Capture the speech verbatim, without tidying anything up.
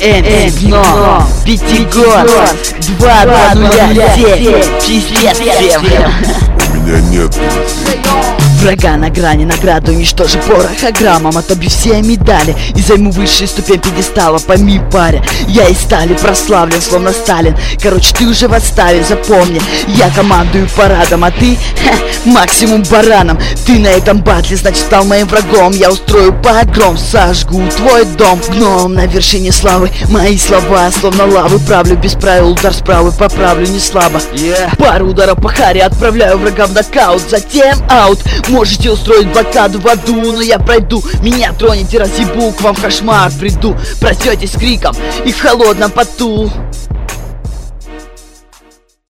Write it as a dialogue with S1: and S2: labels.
S1: Энси, дно, пятигон, два, два, нуля, семь, пиздец всем.
S2: У меня нет
S1: Врага на грани, награду уничтожи пороха граммом, отобью все медали и займу высшие ступень пьедестала. Пойми, паря, я из стали прославлен, словно Сталин. Короче, ты уже в отставе, запомни, я командую парадом, а ты, ха, максимум бараном. Ты на этом батле, значит, стал моим врагом. Я устрою погром, сожгу твой дом. Гном на вершине славы, мои слова словно лавы. Правлю без правил, удар справа, поправлю не слабо. yeah. Пару ударов по харе, отправляю врага в нокаут, затем аут. Можете устроить блокаду в аду, но я пройду. Меня тронете, разъебу, к вам в кошмар приду. Проснетесь с криком и в холодном поту.